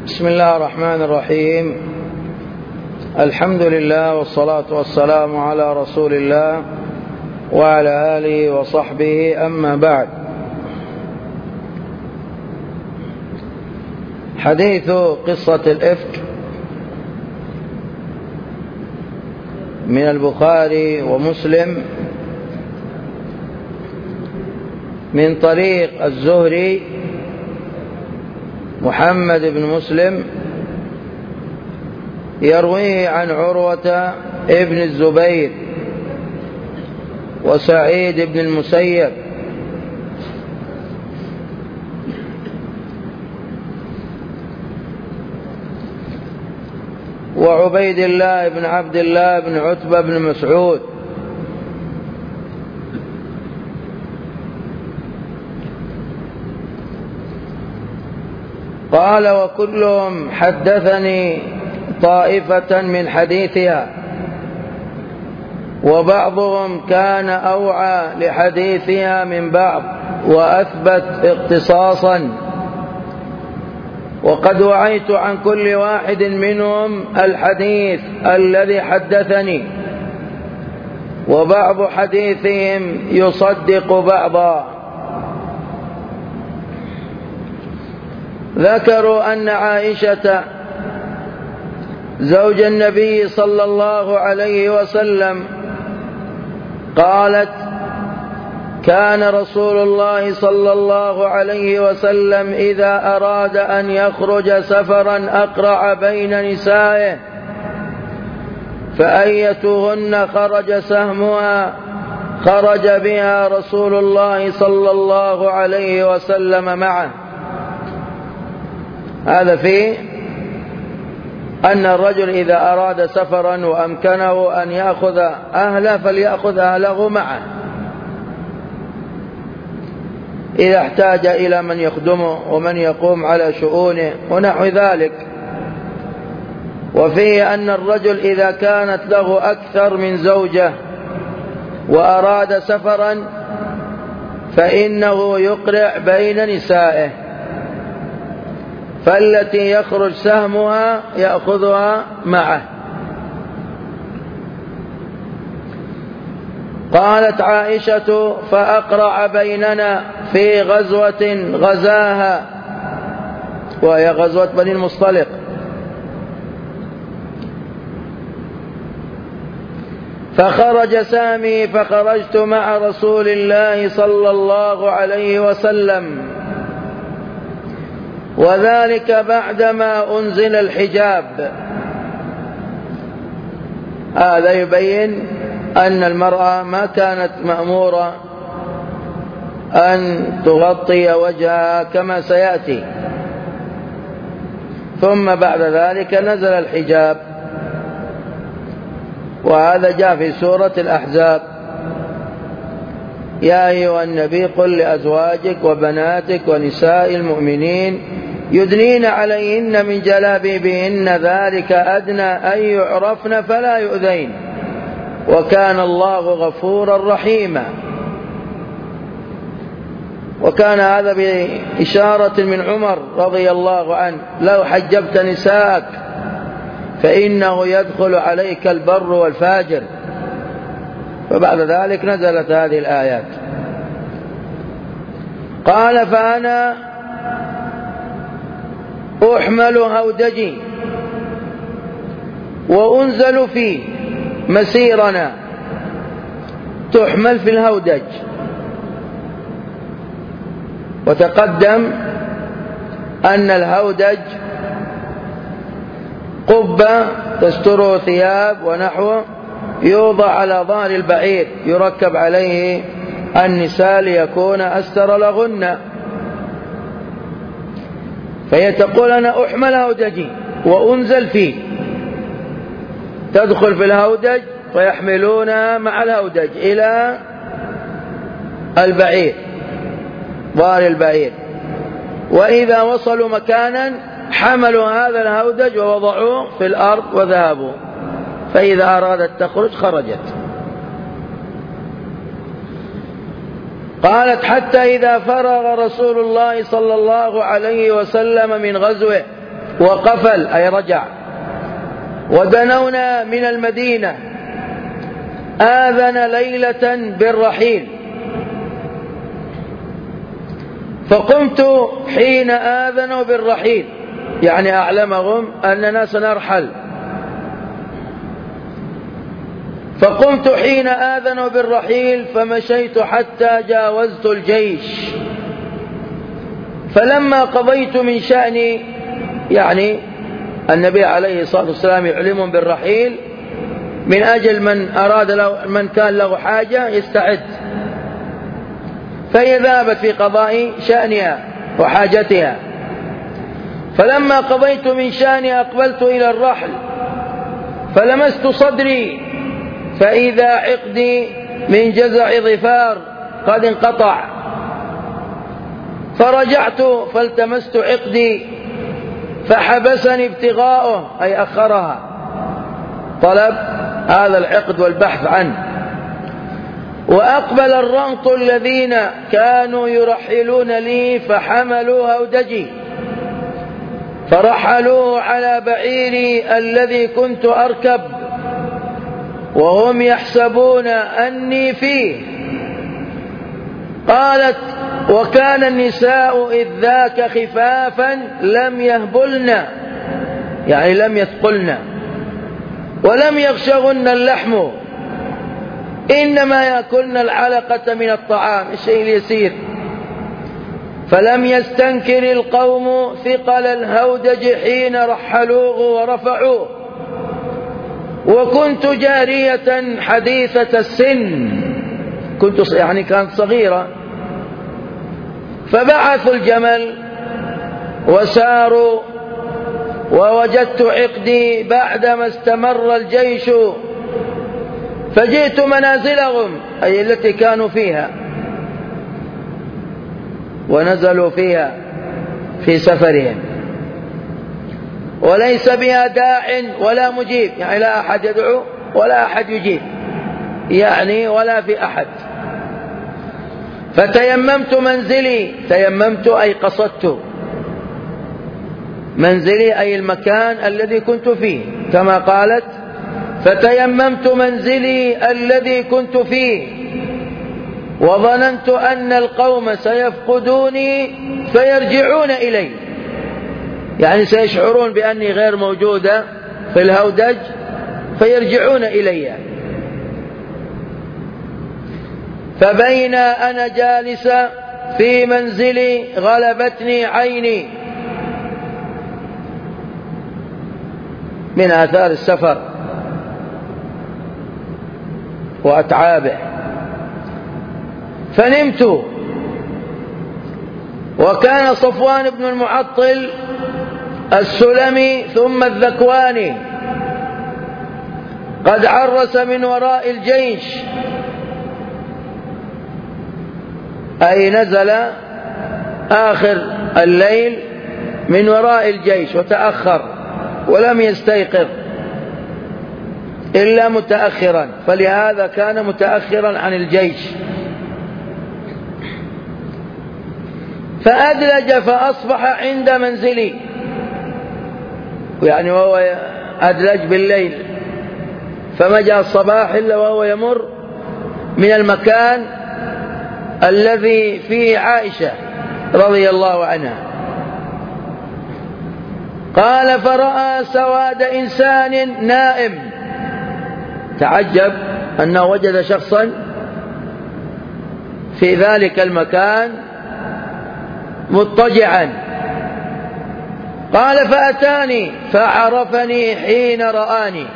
بسم الله الرحمن الرحيم. الحمد لله والصلاة والسلام على رسول الله وعلى آله وصحبه، أما بعد. حديث قصة الإفك من البخاري ومسلم من طريق الزهري محمد بن مسلم يرويه عن عروة ابن الزبير وسعيد بن المسيب وعبيد الله بن عبد الله بن عتبة بن مسعود قال: وكلهم حدثني طائفة من حديثها، وبعضهم كان أوعى لحديثها من بعض وأثبت اختصاصا، وقد وعيت عن كل واحد منهم الحديث الذي حدثني، وبعض حديثهم يصدق بعضا. ذكروا أن عائشة زوج النبي صلى الله عليه وسلم قالت: كان رسول الله صلى الله عليه وسلم إذا أراد أن يخرج سفرا أقرع بين نسائه، فأيتهن خرج سهمها خرج بها رسول الله صلى الله عليه وسلم معه. هذا فيه أن الرجل إذا أراد سفرا وأمكنه أن يأخذ أهله فليأخذ أهله معه إذا احتاج إلى من يخدمه ومن يقوم على شؤونه ونحو ذلك. وفيه أن الرجل إذا كانت له أكثر من زوجة وأراد سفرا فإنه يقرع بين نسائه، فالتي يخرج سهمها يأخذها معه. قالت عائشة: فأقرع بيننا في غزوة غزاها، وهي غزوة بني المصطلق، فخرج سامي فخرجت مع رسول الله صلى الله عليه وسلم، وذلك بعدما أنزل الحجاب. هذا يبين أن المرأة ما كانت مأمورة أن تغطي وجهها كما سيأتي، ثم بعد ذلك نزل الحجاب، وهذا جاء في سورة الأحزاب: يا أيها النبي قل لأزواجك وبناتك ونساء المؤمنين يدنين عليهن من جلابيبهن ذلك أدنى أن يعرفن فلا يؤذين وكان الله غفورا رحيما. وكان هذا بإشارة من عمر رضي الله عنه: لو حجبت نساءك فإنه يدخل عليك البر والفاجر. فبعد ذلك نزلت هذه الآيات. قال: فأنا أحمل هودجي وأنزل فيه مسيرنا، تحمل في الهودج. وتقدم أن الهودج قبة تستره ثياب ونحوه، يوضع على ظهر البعير يركب عليه النساء ليكون أستر لهن. فهي تقول: أنا أحمل هودجي وأنزل فيه، تدخل في الهودج ويحملونها مع الهودج إلى البعير، ظهر البعير، وإذا وصلوا مكانا حملوا هذا الهودج ووضعوه في الأرض وذهبوا، فإذا أرادت تخرج خرجت. قالت: حتى إذا فرغ رسول الله صلى الله عليه وسلم من غزوه وقفل أي رجع. ودنونا من المدينة آذن ليلة بالرحيل، فقمت حين آذنوا بالرحيل، يعني أعلمهم أننا سنرحل. فقمت حين آذنوا بالرحيل فمشيت حتى جاوزت الجيش، فلما قضيت من شأني، يعني النبي عليه الصلاة والسلام يعلمهم بالرحيل من أجل من كان له حاجة يستعد، فهي ذهبت في قضاء شأنها وحاجتها. فلما قضيت من شأني أقبلت إلى الرحل، فلمست صدري فإذا عقدي من جزع ظفار قد انقطع، فرجعت فالتمست عقدي فحبسني ابتغاؤه أي أخرها، طلب هذا العقد والبحث عنه. وأقبل الرهط الذين كانوا يرحلون لي فحملوا هودجي فرحلوه على بعيري الذي كنت أركب، وهم يحسبون أني فيه. قالت: وكان النساء إذ ذاك خفافا لم يهبلن، يعني لم يثقلن، ولم يغشغن اللحم، إنما يأكلن العلقة من الطعام، الشيء اليسير. فلم يستنكر القوم ثقل الهودج حين رحلوه ورفعوه، وكنت جارية حديثة السن، كنت يعني كانت صغيرة. فبعثوا الجمل وساروا، ووجدت عقدي بعدما استمر الجيش، فجئت منازلهم أي التي كانوا فيها ونزلوا فيها في سفرهم، وليس بها داع ولا مجيب، يعني لا أحد يدعو ولا أحد يجيب، يعني ولا في أحد. فتيممت منزلي، تيممت أي قصدت منزلي أي المكان الذي كنت فيه، كما قالت: فتيممت منزلي الذي كنت فيه، وظننت أن القوم سيفقدوني فيرجعون إلي، يعني سيشعرون بأني غير موجودة في الهودج فيرجعون إلي. فبين أنا جالسة في منزلي غلبتني عيني، من آثار السفر وأتعابه، فنمت. وكان صفوان بن المعطل السلمي ثم الذكواني قد عرس من وراء الجيش، أي نزل آخر الليل من وراء الجيش وتأخر ولم يستيقظ إلا متأخرا، فلهذا كان متأخرا عن الجيش. فأدلج فأصبح عند منزلي، يعني وهو أدلج بالليل، فما جاء الصباح إلا وهو يمر من المكان الذي فيه عائشة رضي الله عنها. قال: فرأى سواد إنسان نائم، تعجب أنه وجد شخصا في ذلك المكان مضطجعا. قال: فأتاني فعرفني حين رآني،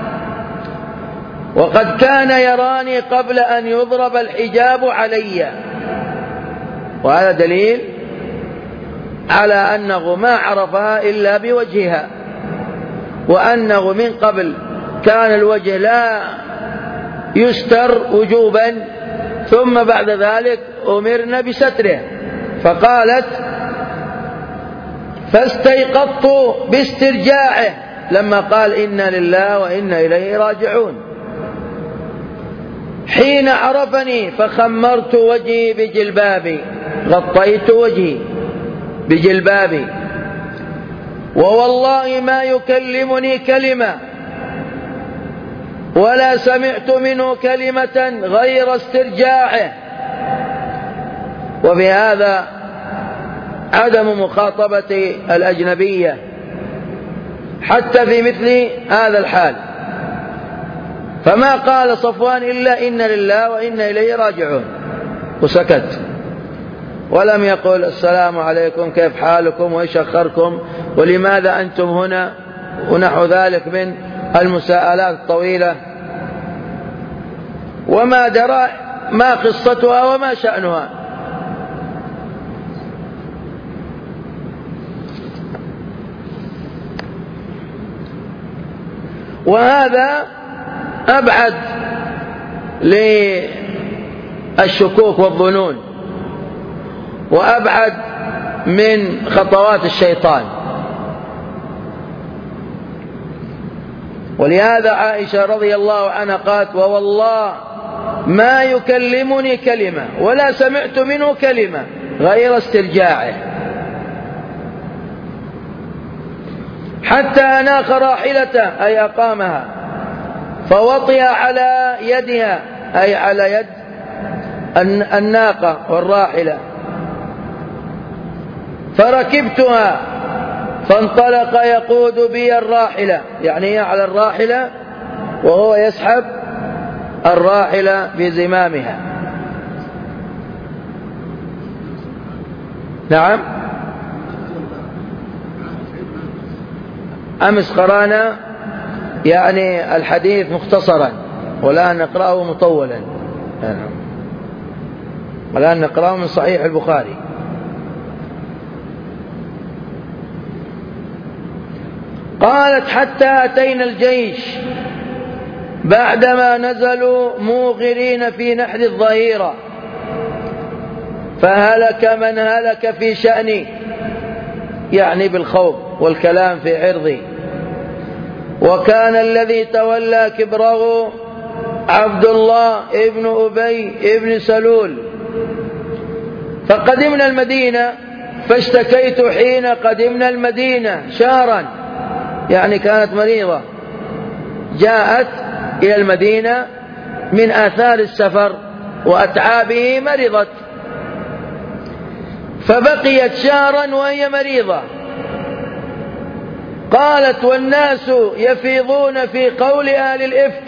وقد كان يراني قبل أن يضرب الحجاب علي، وهذا دليل على أنه ما عرفها إلا بوجهها، وأنه من قبل كان الوجه لا يستر وجوبا، ثم بعد ذلك أمرنا بستره. فقالت: فاستيقظت باسترجاعه لما قال: إنا لله وإنا إليه راجعون. حين عرفني فخمرت وجهي بجلبابي، غطيت وجهي بجلبابي، ووالله ما يكلمني كلمة ولا سمعت منه كلمة غير استرجاعه. وبهذا عدم مخاطبة الأجنبية حتى في مثل هذا الحال. فما قال صفوان إلا إن لله وإنا إليه راجعون، وسكت، ولم يقل السلام عليكم كيف حالكم وإيش أخركم ولماذا أنتم هنا ونحو ذلك من المساءلات الطويلة، وما درى ما قصتها وما شأنها. وهذا أبعد للشكوك والظنون، وأبعد من خطوات الشيطان. ولهذا عائشة رضي الله عنها قالت: ووالله ما يكلمني كلمة ولا سمعت منه كلمة غير استرجاعه، حتى أناخ راحلته أي أقامها، فوطئ على يدها أي على يد الناقة والراحلة، فركبتها فانطلق يقود بي الراحلة، يعني هي على الراحلة وهو يسحب الراحلة بزمامها. نعم. أمس قرأنا يعني الحديث مختصرا، والآن نقرأه مطولا. والآن نقرأه من صحيح البخاري. قالت: حتى أتينا الجيش بعدما نزلوا موغرين في نحر الظهيرة، فهلك من هلك في شأني، يعني بالخوف والكلام في عرضي، وكان الذي تولى كبره عبد الله ابن أبي ابن سلول. فقدمنا المدينة فاشتكيت حين قدمنا المدينة شهرا، يعني كانت مريضة، جاءت إلى المدينة من آثار السفر وأتعابه مرضت، فبقيت شهرا وهي مريضة. قالت: والناس يفيضون في قول أهل الإفك،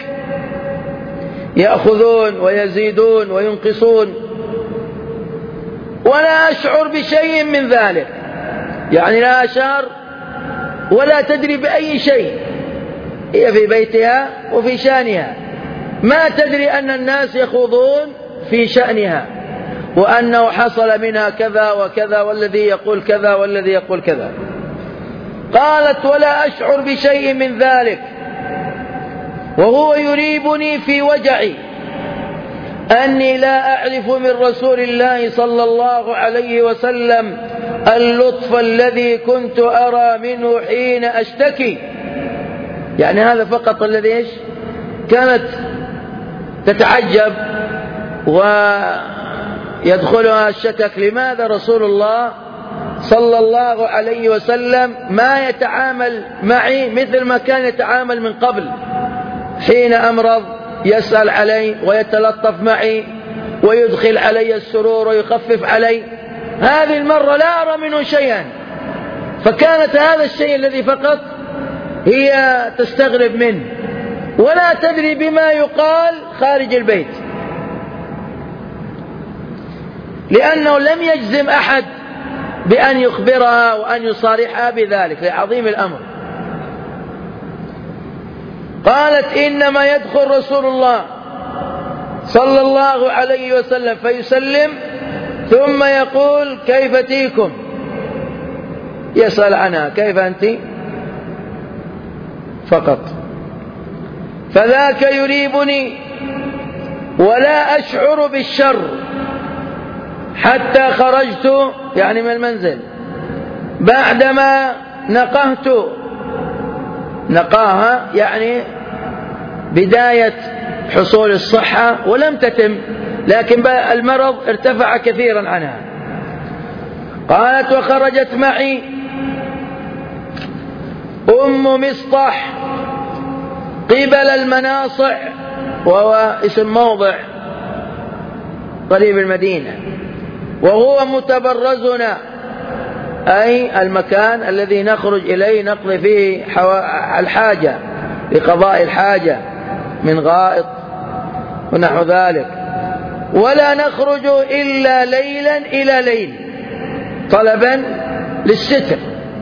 يأخذون ويزيدون وينقصون، ولا أشعر بشيء من ذلك، يعني لا أشعر ولا تدري بأي شيء، هي في بيتها وفي شأنها، ما تدري أن الناس يخوضون في شأنها، وأنه حصل منها كذا وكذا، والذي يقول كذا والذي يقول كذا. قالت: ولا أشعر بشيء من ذلك، وهو يريبني في وجعي أني لا أعرف من رسول الله صلى الله عليه وسلم اللطف الذي كنت أرى منه حين أشتكي. يعني هذا فقط الذي إيش كانت تتعجب ويدخلها الشكك، لماذا رسول الله صلى الله عليه وسلم ما يتعامل معي مثل ما كان يتعامل من قبل، حين أمرض يسأل علي ويتلطف معي ويدخل علي السرور ويخفف علي، هذه المرة لا أرى منه شيئا. فكانت هذا الشيء الذي فقط هي تستغرب منه، ولا تدري بما يقال خارج البيت، لأنه لم يجزم أحد بأن يخبرها وأن يصارحها بذلك لعظيم الأمر. قالت: إنما يدخل رسول الله صلى الله عليه وسلم فيسلم ثم يقول: كيف تيكم؟ يسأل عنها كيف أنت فقط، فذاك يريبني ولا أشعر بالشر حتى خرجت، يعني من المنزل، بعدما نقهت، نقاها يعني بداية حصول الصحة ولم تتم، لكن المرض ارتفع كثيرا عنها. قالت: وخرجت معي أم مصطح قبل المناصع، وهو اسم موضع قريب المدينة، وهو متبرزنا أي المكان الذي نخرج إليه نقضي فيه الحاجة لقضاء الحاجة من غائط ونحو ذلك. ولا نخرج إلا ليلا إلى ليل طلبا للستر،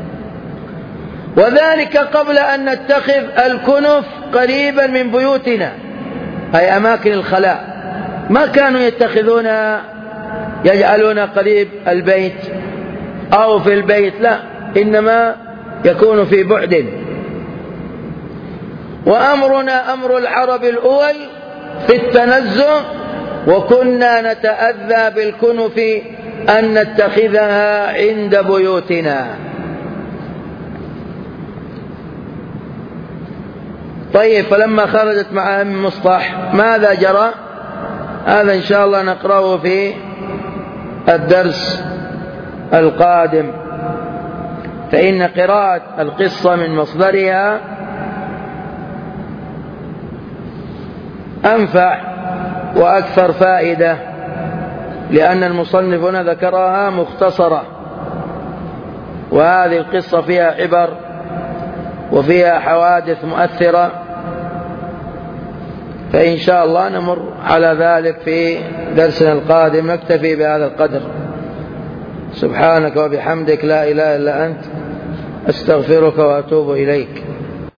وذلك قبل أن نتخذ الكنف قريبا من بيوتنا أي أماكن الخلاء. ما كانوا يتخذون يجعلون قريب البيت أو في البيت، لا، إنما يكون في بعد. وأمرنا أمر العرب الأول في التنزه، وكنا نتأذى بالكنف أن نتخذها عند بيوتنا. طيب، فلما خرجت مع أم مصطح ماذا جرى؟ هذا إن شاء الله نقرأه في الدرس القادم، فإن قراءة القصة من مصدرها أنفع وأكثر فائدة، لأن المصنف هنا ذكرها مختصرة، وهذه القصة فيها عبر وفيها حوادث مؤثرة، فإن شاء الله نمر على ذلك في درسنا القادم. نكتفي بهذا القدر. سبحانك وبحمدك لا إله إلا أنت، أستغفرك وأتوب إليك.